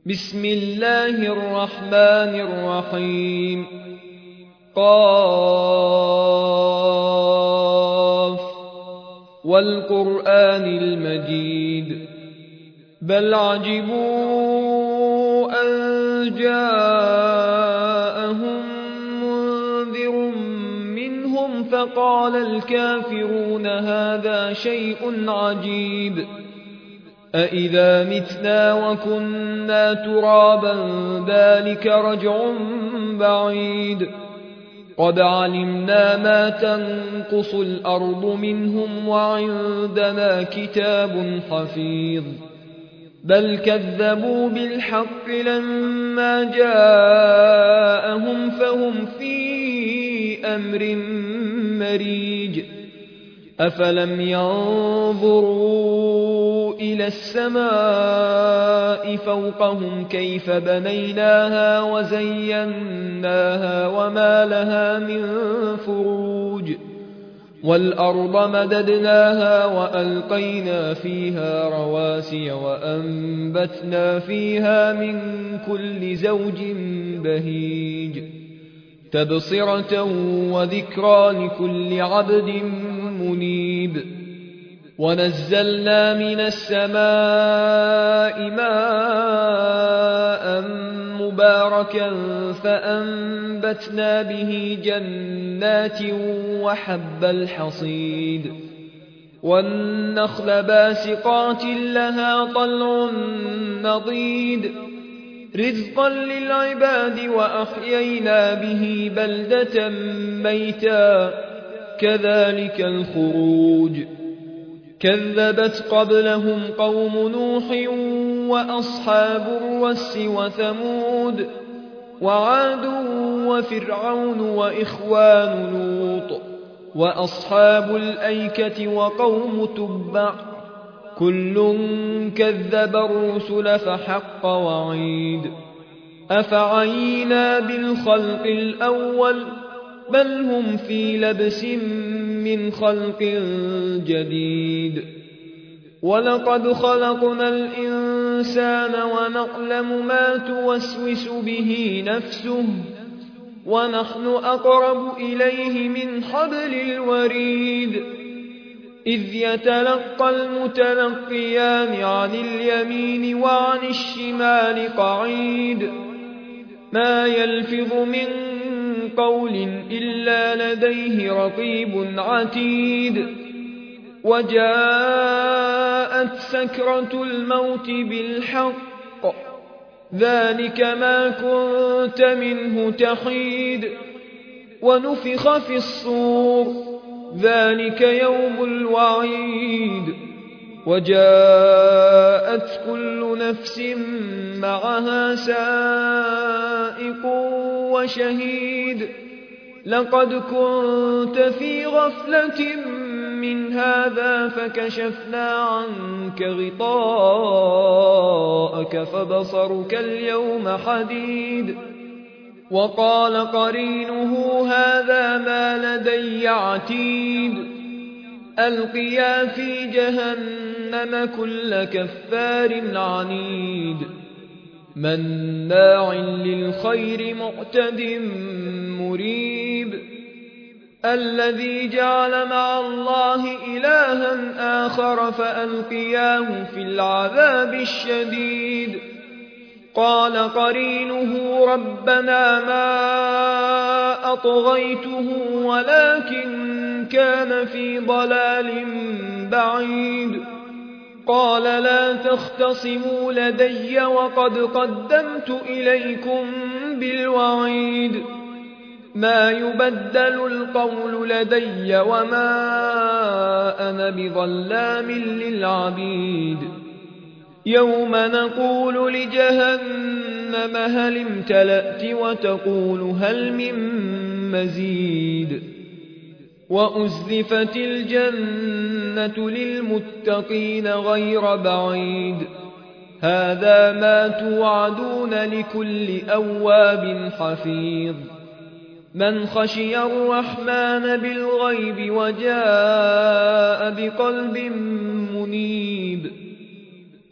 بسم الله الرحمن الرحيم قاف والقرآن المجيد بل عجبوا أن جاءهم منذر منهم فقال الكافرون هذا شيء عجيب أإذا متنا وكنا ترابا ذلك رجع بعيد قد علمنا ما تنقص الأرض منهم وعندنا كتاب حفيظ بل كذبوا بالحق لما جاءهم فهم في أمر مريج أفلم ينظروا إلى السماء فوقهم كيف بنيناها وزيناها وما لها من فروج والأرض مددناها وألقينا فيها رواسي وأنبتنا فيها من كل زوج بهيج تبصرة وذكرى لكل عبد منيب ونزلنا من السماء ماء مباركا فأنبتنا به جنات وحب الحصيد والنخل باسقات لها طلع نضيد رزقا للعباد وأحيينا به بلدة ميتا كذلك الخروج كذبت قبلهم قوم نوح وأصحاب الرس وثمود وعاد وفرعون وإخوان لوط وأصحاب الأيكة وقوم تبع كل كذب الرسل فحق وعيد أفعينا بالخلق الأول بل هم في لبس من خلق جديد ولقد خلقنا الإنسان ونعلم ما توسوس به نفسه ونحن أقرب إليه من حبل الوريد إذ يتلقى المتلقيان عن اليمين وعن الشمال قعيد ما يلفظ من قول إلا لديه رقيب عتيد وجاءت سكرة الموت بالحق ذلك ما كنت منه تحيد ونفخ في الصور ذلك يوم الوعيد وجاءت كل نفس معها سائق وشهيد لقد كنت في غفلة من هذا فكشفنا عنك غطاءك فبصرك اليوم حديد وقال قرينه هذا ما لدي عتيد ألقيا في جهنم كل كفار عنيد مناع للخير معتد مريب الذي جعل مع الله إلها آخر فألقياه في العذاب الشديد قال قرينه ربنا ما أطغيته ولكن كان في ضلال بعيد قال لا تختصموا لدي وقد قدمت إليكم بالوعيد ما يبدل القول لدي وما أنا بظلام للعبيد يوم نقول لجهنم هل امتلأت وتقول هل من مزيد وأزلفت الجنة للمتقين غير بعيد هذا ما توعدون لكل أواب حفيظ من خشي الرحمن بالغيب وجاء بقلب منيب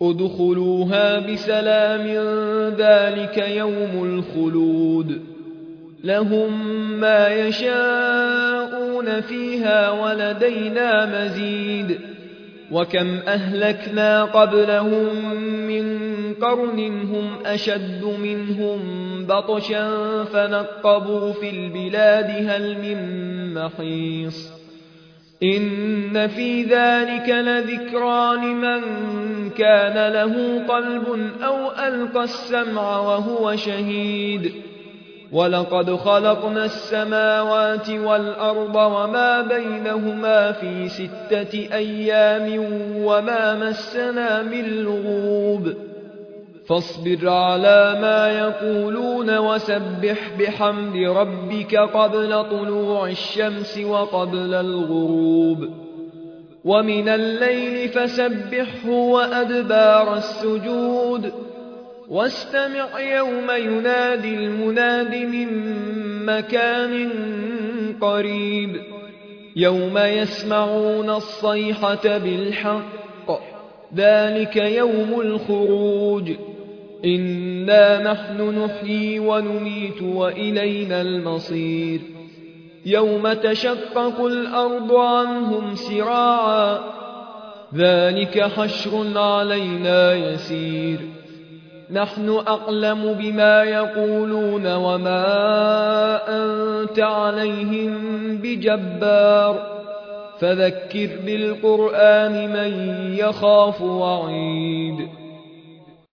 ادخلوها بسلام ذلك يوم الخلود لهم ما يشاءون فيها ولدينا مزيد وكم أهلكنا قبلهم من قرن هم أشد منهم بطشا فنقبوا في البلاد هل من محيص إن في ذلك لذكرى لمن كان له قلب أو ألقى السمع وهو شهيد ولقد خلقنا السماوات والأرض وما بينهما في 6 أيام وما مسنا من لغوب فاصبر على ما يقولون وسبح بحمد ربك قبل طلوع الشمس وقبل الغروب ومن الليل فسبحه وأدبار السجود واستمع يوم ينادي المناد من مكان قريب يوم يسمعون الصيحة بالحق ذلك يوم الخروج إنا نحن نحيي ونميت وإلينا المصير يوم تشقق الأرض عنهم سراعا ذلك حشر علينا يسير نحن أعلم بما يقولون وما أنت عليهم بجبار فذكر بالقرآن من يخاف وعيد